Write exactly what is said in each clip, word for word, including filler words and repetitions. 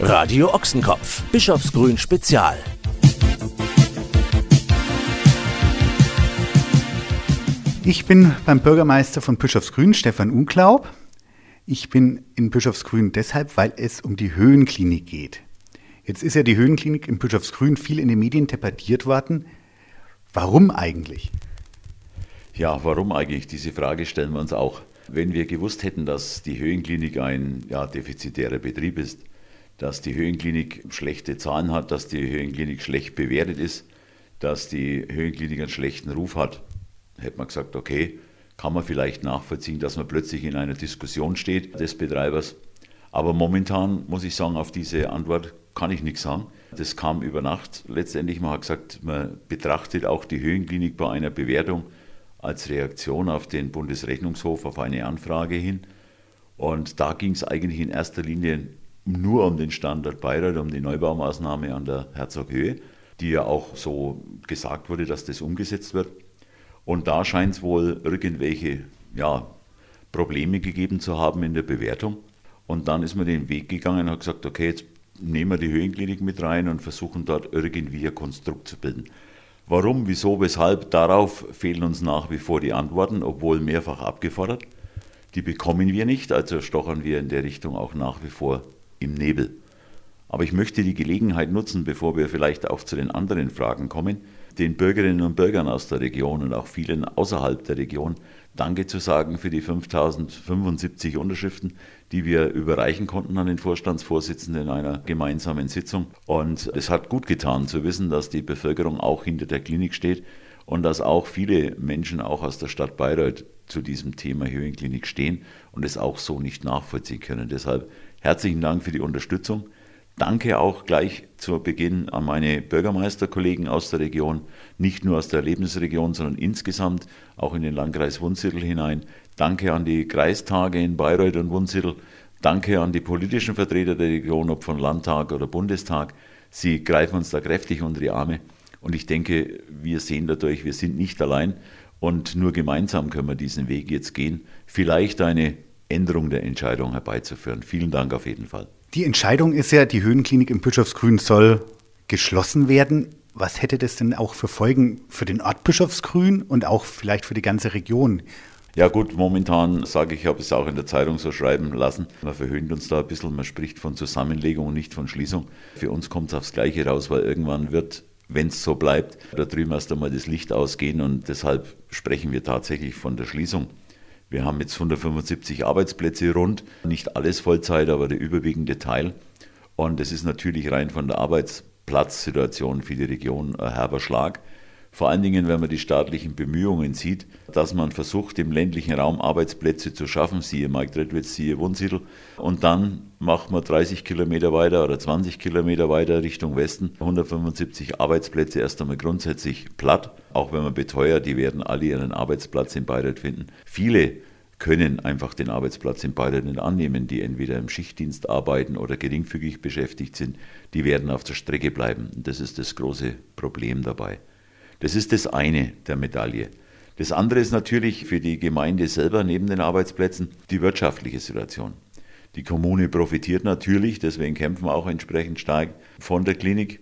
Radio Ochsenkopf, Bischofsgrün Spezial. Ich bin beim Bürgermeister von Bischofsgrün, Stefan Unglaub. Ich bin in Bischofsgrün deshalb, weil es um die Höhenklinik geht. Jetzt ist ja die Höhenklinik in Bischofsgrün viel in den Medien debattiert worden. Warum eigentlich? Ja, warum eigentlich? Diese Frage stellen wir uns auch. Wenn wir gewusst hätten, dass die Höhenklinik ein ja, defizitärer Betrieb ist, dass die Höhenklinik schlechte Zahlen hat, dass die Höhenklinik schlecht bewertet ist, dass die Höhenklinik einen schlechten Ruf hat, hätte man gesagt, okay, kann man vielleicht nachvollziehen, dass man plötzlich in einer Diskussion steht des Betreibers. Aber momentan muss ich sagen, auf diese Antwort kann ich nichts sagen. Das kam über Nacht. Letztendlich, man hat gesagt, man betrachtet auch die Höhenklinik bei einer Bewertung als Reaktion auf den Bundesrechnungshof, auf eine Anfrage hin. Und da ging es eigentlich in erster Linie nur um den Standort Bayreuth, um die Neubaumaßnahme an der Herzoghöhe, die ja auch so gesagt wurde, dass das umgesetzt wird. Und da scheint es wohl irgendwelche ja, Probleme gegeben zu haben in der Bewertung. Und dann ist man den Weg gegangen und hat gesagt, okay, jetzt nehmen wir die Höhenklinik mit rein und versuchen dort irgendwie ein Konstrukt zu bilden. Warum, wieso, weshalb, darauf fehlen uns nach wie vor die Antworten, obwohl mehrfach abgefordert. Die bekommen wir nicht, also stochern wir in der Richtung auch nach wie vor im Nebel. Aber ich möchte die Gelegenheit nutzen, bevor wir vielleicht auch zu den anderen Fragen kommen, den Bürgerinnen und Bürgern aus der Region und auch vielen außerhalb der Region Danke zu sagen für die fünftausendfünfundsiebzig Unterschriften, die wir überreichen konnten an den Vorstandsvorsitzenden in einer gemeinsamen Sitzung. Und es hat gut getan zu wissen, dass die Bevölkerung auch hinter der Klinik steht und dass auch viele Menschen auch aus der Stadt Bayreuth zu diesem Thema Höhenklinik stehen und es auch so nicht nachvollziehen können. Deshalb herzlichen Dank für die Unterstützung. Danke auch gleich zu Beginn an meine Bürgermeisterkollegen aus der Region, nicht nur aus der Erlebnisregion, sondern insgesamt auch in den Landkreis Wunsiedel hinein. Danke an die Kreistage in Bayreuth und Wunsiedel. Danke an die politischen Vertreter der Region, ob von Landtag oder Bundestag. Sie greifen uns da kräftig unter die Arme. Und ich denke, wir sehen dadurch, wir sind nicht allein und nur gemeinsam können wir diesen Weg jetzt gehen, vielleicht eine Änderung der Entscheidung herbeizuführen. Vielen Dank auf jeden Fall. Die Entscheidung ist ja, die Höhenklinik in Bischofsgrün soll geschlossen werden. Was hätte das denn auch für Folgen für den Ort Bischofsgrün und auch vielleicht für die ganze Region? Ja gut, momentan sage ich, ich habe es auch in der Zeitung so schreiben lassen. Man verhöhnt uns da ein bisschen, man spricht von Zusammenlegung und nicht von Schließung. Für uns kommt es aufs Gleiche raus, weil irgendwann wird, wenn es so bleibt, da drüben erst einmal das Licht ausgehen und deshalb sprechen wir tatsächlich von der Schließung. Wir haben jetzt hundertfünfundsiebzig Arbeitsplätze rund, nicht alles Vollzeit, aber der überwiegende Teil. Und es ist natürlich rein von der Arbeitsplatzsituation für die Region ein herber Schlag. Vor allen Dingen, wenn man die staatlichen Bemühungen sieht, dass man versucht, im ländlichen Raum Arbeitsplätze zu schaffen, siehe Marktredwitz, siehe Wunsiedel. Und dann macht man dreißig Kilometer weiter oder zwanzig Kilometer weiter Richtung Westen. hundertfünfundsiebzig Arbeitsplätze erst einmal grundsätzlich platt. Auch wenn man beteuert, die werden alle ihren Arbeitsplatz in Bayreuth finden. Viele können einfach den Arbeitsplatz in Bayreuth nicht annehmen, die entweder im Schichtdienst arbeiten oder geringfügig beschäftigt sind. Die werden auf der Strecke bleiben. Und das ist das große Problem dabei. Das ist das eine der Medaille. Das andere ist natürlich für die Gemeinde selber neben den Arbeitsplätzen die wirtschaftliche Situation. Die Kommune profitiert natürlich, deswegen kämpfen wir auch entsprechend stark von der Klinik.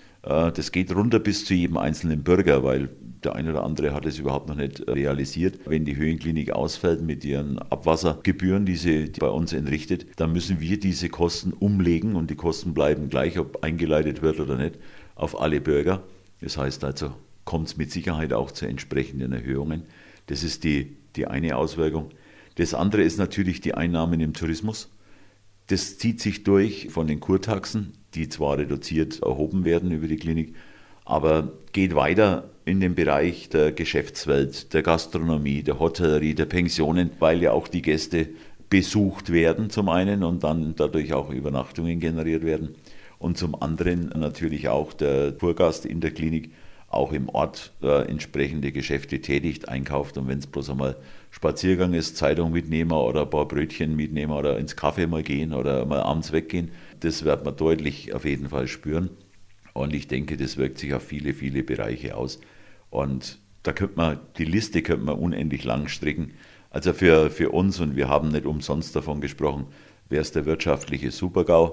Das geht runter bis zu jedem einzelnen Bürger, weil der eine oder andere hat es überhaupt noch nicht realisiert. Wenn die Höhenklinik ausfällt mit ihren Abwassergebühren, die sie bei uns entrichtet, dann müssen wir diese Kosten umlegen und die Kosten bleiben gleich, ob eingeleitet wird oder nicht, auf alle Bürger. Das heißt also, kommt es mit Sicherheit auch zu entsprechenden Erhöhungen. Das ist die, die eine Auswirkung. Das andere ist natürlich die Einnahmen im Tourismus. Das zieht sich durch von den Kurtaxen, die zwar reduziert erhoben werden über die Klinik, aber geht weiter in den Bereich der Geschäftswelt, der Gastronomie, der Hotellerie, der Pensionen, weil ja auch die Gäste besucht werden zum einen und dann dadurch auch Übernachtungen generiert werden. Und zum anderen natürlich auch der Kurgast in der Klinik auch im Ort äh, entsprechende Geschäfte tätigt, einkauft und wenn es bloß einmal Spaziergang ist, Zeitung mitnehmen oder ein paar Brötchen mitnehmen oder ins Café mal gehen oder mal abends weggehen, das wird man deutlich auf jeden Fall spüren und ich denke, das wirkt sich auf viele, viele Bereiche aus und da könnte man, die Liste könnte man unendlich lang stricken. Also für, für uns, und wir haben nicht umsonst davon gesprochen, wäre es der wirtschaftliche Supergau.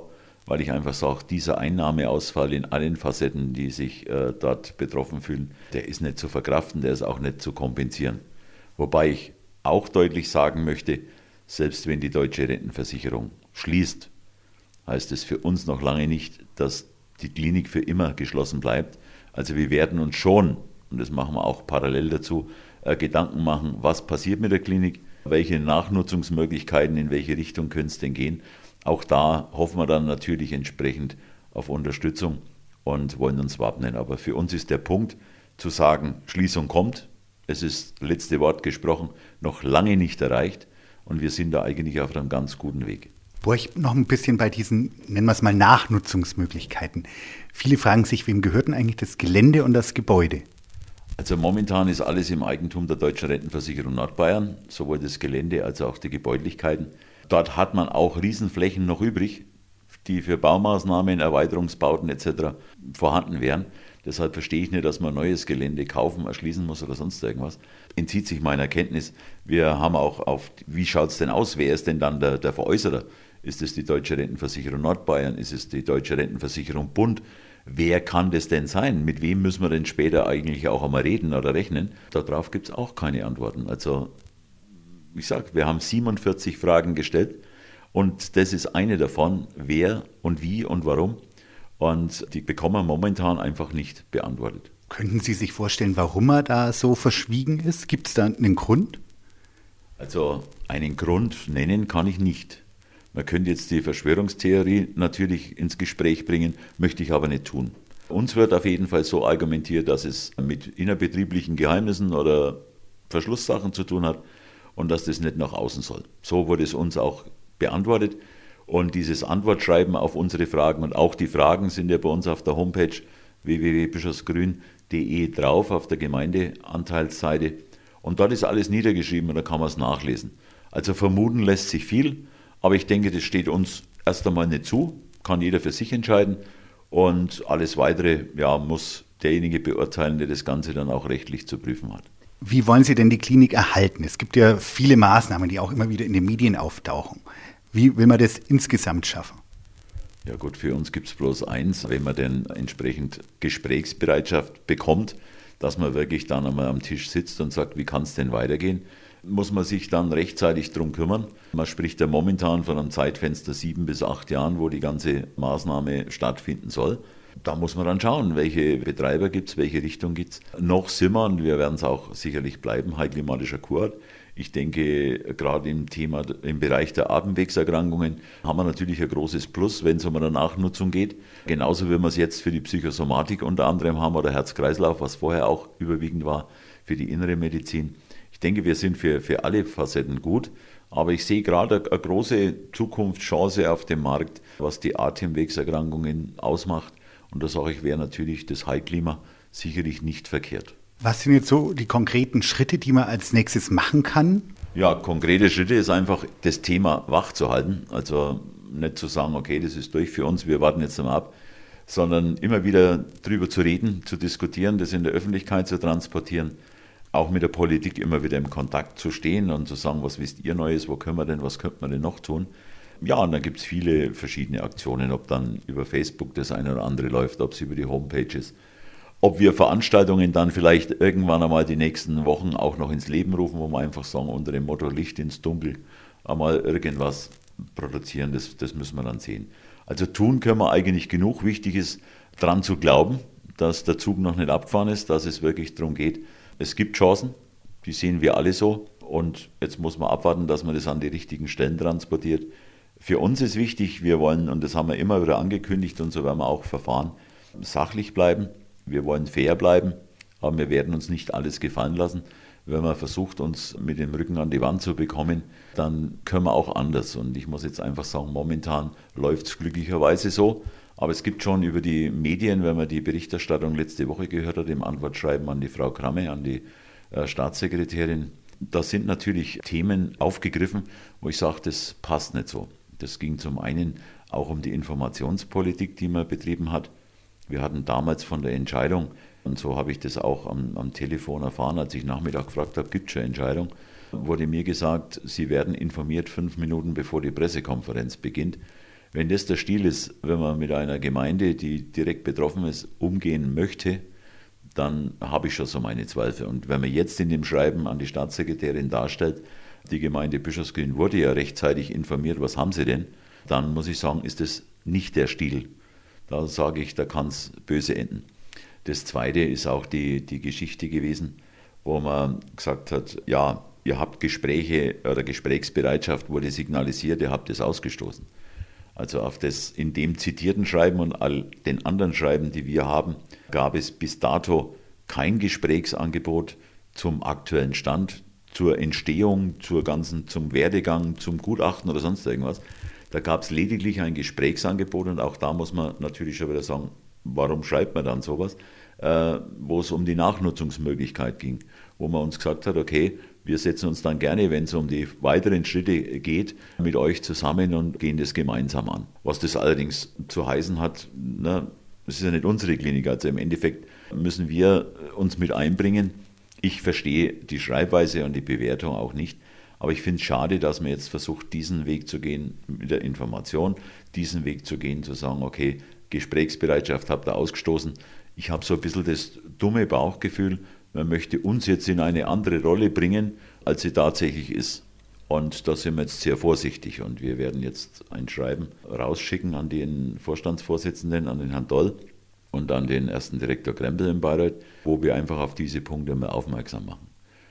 weil ich einfach sage, dieser Einnahmeausfall in allen Facetten, die sich äh, dort betroffen fühlen, der ist nicht zu verkraften, der ist auch nicht zu kompensieren. Wobei ich auch deutlich sagen möchte, selbst wenn die deutsche Rentenversicherung schließt, heißt es für uns noch lange nicht, dass die Klinik für immer geschlossen bleibt. Also wir werden uns schon, und das machen wir auch parallel dazu, äh, Gedanken machen, was passiert mit der Klinik, welche Nachnutzungsmöglichkeiten, in welche Richtung können es denn gehen. Auch da hoffen wir dann natürlich entsprechend auf Unterstützung und wollen uns wappnen. Aber für uns ist der Punkt zu sagen, Schließung kommt, es ist letzte Wort gesprochen, noch lange nicht erreicht und wir sind da eigentlich auf einem ganz guten Weg. Boah, ich noch ein bisschen bei diesen, nennen wir es mal, Nachnutzungsmöglichkeiten. Viele fragen sich, wem gehört denn eigentlich das Gelände und das Gebäude? Also momentan ist alles im Eigentum der Deutschen Rentenversicherung Nordbayern, sowohl das Gelände als auch die Gebäudlichkeiten. Dort hat man auch Riesenflächen noch übrig, die für Baumaßnahmen, Erweiterungsbauten et cetera vorhanden wären. Deshalb verstehe ich nicht, dass man neues Gelände kaufen, erschließen muss oder sonst irgendwas. Entzieht sich meiner Kenntnis. Wir haben auch auf, wie schaut es denn aus? Wer ist denn dann der, der Veräußerer? Ist es die Deutsche Rentenversicherung Nordbayern? Ist es die Deutsche Rentenversicherung Bund? Wer kann das denn sein? Mit wem müssen wir denn später eigentlich auch einmal reden oder rechnen? Darauf gibt es auch keine Antworten. Also ich sage, wir haben siebenundvierzig Fragen gestellt und das ist eine davon, wer und wie und warum. Und die bekommen wir momentan einfach nicht beantwortet. Könnten Sie sich vorstellen, warum er da so verschwiegen ist? Gibt es da einen Grund? Also einen Grund nennen kann ich nicht. Man könnte jetzt die Verschwörungstheorie natürlich ins Gespräch bringen, möchte ich aber nicht tun. Uns wird auf jeden Fall so argumentiert, dass es mit innerbetrieblichen Geheimnissen oder Verschlusssachen zu tun hat und dass das nicht nach außen soll. So wurde es uns auch beantwortet. Und dieses Antwortschreiben auf unsere Fragen und auch die Fragen sind ja bei uns auf der Homepage w w w punkt bischofsgrün punkt de drauf, auf der Gemeindeanteilsseite. Und dort ist alles niedergeschrieben und da kann man es nachlesen. Also vermuten lässt sich viel, aber ich denke, das steht uns erst einmal nicht zu, kann jeder für sich entscheiden. Und alles Weitere ja, muss derjenige beurteilen, der das Ganze dann auch rechtlich zu prüfen hat. Wie wollen Sie denn die Klinik erhalten? Es gibt ja viele Maßnahmen, die auch immer wieder in den Medien auftauchen. Wie will man das insgesamt schaffen? Ja gut, für uns gibt es bloß eins, wenn man denn entsprechend Gesprächsbereitschaft bekommt, dass man wirklich dann einmal am Tisch sitzt und sagt, wie kann es denn weitergehen, muss man sich dann rechtzeitig drum kümmern. Man spricht ja momentan von einem Zeitfenster sieben bis acht Jahren, wo die ganze Maßnahme stattfinden soll. Da muss man dann schauen, welche Betreiber gibt es, welche Richtung gibt es. Noch sind wir, und wir werden es auch sicherlich bleiben, heilklimatischer Kurort. Ich denke, gerade im Thema, im Bereich der Atemwegserkrankungen haben wir natürlich ein großes Plus, wenn es um eine Nachnutzung geht. Genauso wie wir es jetzt für die Psychosomatik unter anderem haben oder Herz-Kreislauf, was vorher auch überwiegend war, für die innere Medizin. Ich denke, wir sind für, für alle Facetten gut, aber ich sehe gerade eine große Zukunftschance auf dem Markt, was die Atemwegserkrankungen ausmacht. Und da sage ich, wäre natürlich das Heilklima sicherlich nicht verkehrt. Was sind jetzt so die konkreten Schritte, die man als nächstes machen kann? Ja, konkrete Schritte ist einfach, das Thema wach zu halten. Also nicht zu sagen, okay, das ist durch für uns, wir warten jetzt mal ab, sondern immer wieder drüber zu reden, zu diskutieren, das in der Öffentlichkeit zu transportieren, auch mit der Politik immer wieder im Kontakt zu stehen und zu sagen, was wisst ihr Neues, wo können wir denn, was könnte man denn noch tun? Ja, und dann gibt es viele verschiedene Aktionen, ob dann über Facebook das eine oder andere läuft, ob es über die Homepages, ob wir Veranstaltungen dann vielleicht irgendwann einmal die nächsten Wochen auch noch ins Leben rufen, wo wir einfach sagen, unter dem Motto Licht ins Dunkel einmal irgendwas produzieren, das, das müssen wir dann sehen. Also tun können wir eigentlich genug. Wichtig ist, dran zu glauben, dass der Zug noch nicht abgefahren ist, dass es wirklich darum geht, es gibt Chancen, die sehen wir alle so und jetzt muss man abwarten, dass man das an die richtigen Stellen transportiert. Für uns ist wichtig, wir wollen, und das haben wir immer wieder angekündigt und so werden wir auch verfahren, sachlich bleiben. Wir wollen fair bleiben, aber wir werden uns nicht alles gefallen lassen. Wenn man versucht, uns mit dem Rücken an die Wand zu bekommen, dann können wir auch anders. Und ich muss jetzt einfach sagen, momentan läuft es glücklicherweise so. Aber es gibt schon über die Medien, wenn man die Berichterstattung letzte Woche gehört hat, im Antwortschreiben an die Frau Kramme, an die äh, Staatssekretärin, da sind natürlich Themen aufgegriffen, wo ich sage, das passt nicht so. Das ging zum einen auch um die Informationspolitik, die man betrieben hat. Wir hatten damals von der Entscheidung, und so habe ich das auch am, am Telefon erfahren, als ich Nachmittag gefragt habe, gibt es schon eine Entscheidung, wurde mir gesagt, Sie werden informiert fünf Minuten bevor die Pressekonferenz beginnt. Wenn das der Stil ist, wenn man mit einer Gemeinde, die direkt betroffen ist, umgehen möchte, dann habe ich schon so meine Zweifel. Und wenn man jetzt in dem Schreiben an die Staatssekretärin darstellt, die Gemeinde Bischofsgrün wurde ja rechtzeitig informiert, was haben sie denn, dann muss ich sagen, ist das nicht der Stil. Da sage ich, da kann es böse enden. Das Zweite ist auch die, die Geschichte gewesen, wo man gesagt hat, ja, ihr habt Gespräche oder Gesprächsbereitschaft wurde signalisiert, ihr habt es ausgestoßen. Also auf das in dem zitierten Schreiben und all den anderen Schreiben, die wir haben, gab es bis dato kein Gesprächsangebot zum aktuellen Stand, zur Entstehung, zur ganzen, zum Werdegang, zum Gutachten oder sonst irgendwas. Da gab es lediglich ein Gesprächsangebot und auch da muss man natürlich schon wieder sagen, warum schreibt man dann sowas, äh, wo es um die Nachnutzungsmöglichkeit ging, wo man uns gesagt hat, okay, wir setzen uns dann gerne, wenn es um die weiteren Schritte geht, mit euch zusammen und gehen das gemeinsam an. Was das allerdings zu heißen hat, na, das ist ja nicht unsere Klinik, also im Endeffekt müssen wir uns mit einbringen. Ich verstehe die Schreibweise und die Bewertung auch nicht, aber ich finde es schade, dass man jetzt versucht, diesen Weg zu gehen mit der Information, diesen Weg zu gehen, zu sagen, okay, Gesprächsbereitschaft habt ihr ausgestoßen. Ich habe so ein bisschen das dumme Bauchgefühl, man möchte uns jetzt in eine andere Rolle bringen, als sie tatsächlich ist. Und da sind wir jetzt sehr vorsichtig und wir werden jetzt ein Schreiben rausschicken an den Vorstandsvorsitzenden, an den Herrn Doll und an den ersten Direktor Krempel in Bayreuth, wo wir einfach auf diese Punkte mal aufmerksam machen.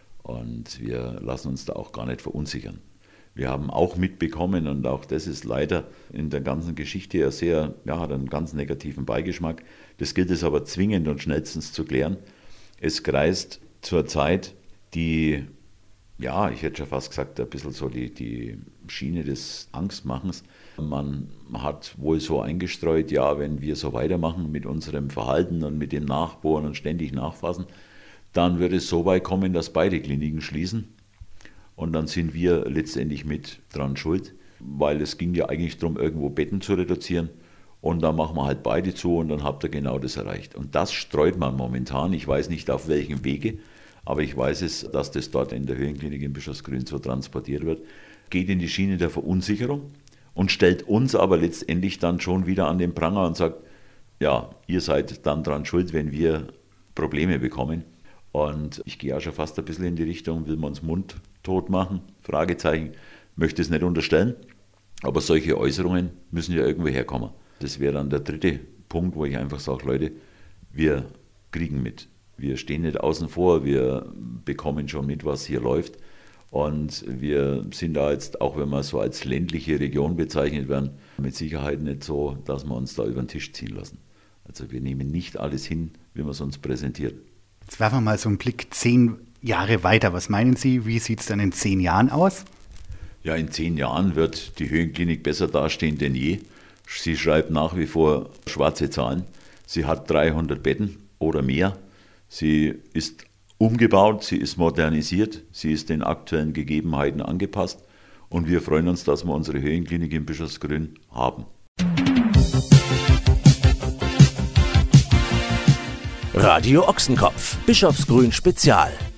Und wir lassen uns da auch gar nicht verunsichern. Wir haben auch mitbekommen, und auch das ist leider in der ganzen Geschichte ja sehr, ja, hat einen ganz negativen Beigeschmack. Das gilt es aber zwingend und schnellstens zu klären. Es kreist zurzeit die, ja, ich hätte schon fast gesagt, ein bisschen so die, die Schiene des Angstmachens. Man hat wohl so eingestreut, ja, wenn wir so weitermachen mit unserem Verhalten und mit dem Nachbohren und ständig nachfassen, dann wird es so weit kommen, dass beide Kliniken schließen. Und dann sind wir letztendlich mit dran schuld, weil es ging ja eigentlich darum, irgendwo Betten zu reduzieren. Und dann machen wir halt beide zu und dann habt ihr genau das erreicht. Und das streut man momentan. Ich weiß nicht auf welchem Wege, aber ich weiß es, dass das dort in der Höhenklinik in Bischofsgrün so transportiert wird. Geht in die Schiene der Verunsicherung und stellt uns aber letztendlich dann schon wieder an den Pranger und sagt, ja, ihr seid dann dran schuld, wenn wir Probleme bekommen. Und ich gehe auch schon fast ein bisschen in die Richtung, will man uns mundtot machen? Fragezeichen, möchte es nicht unterstellen. Aber solche Äußerungen müssen ja irgendwo herkommen. Das wäre dann der dritte Punkt, wo ich einfach sage, Leute, wir kriegen mit. Wir stehen nicht außen vor, wir bekommen schon mit, was hier läuft. Und wir sind da jetzt, auch wenn wir so als ländliche Region bezeichnet werden, mit Sicherheit nicht so, dass wir uns da über den Tisch ziehen lassen. Also wir nehmen nicht alles hin, wie man es uns präsentiert. Jetzt werfen wir mal so einen Blick zehn Jahre weiter. Was meinen Sie, wie sieht es dann in zehn Jahren aus? Ja, in zehn Jahren wird die Höhenklinik besser dastehen denn je. Sie schreibt nach wie vor schwarze Zahlen. Sie hat dreihundert Betten oder mehr. Sie ist umgebaut, sie ist modernisiert, sie ist den aktuellen Gegebenheiten angepasst. Und wir freuen uns, dass wir unsere Höhenklinik in Bischofsgrün haben. Radio Ochsenkopf, Bischofsgrün Spezial.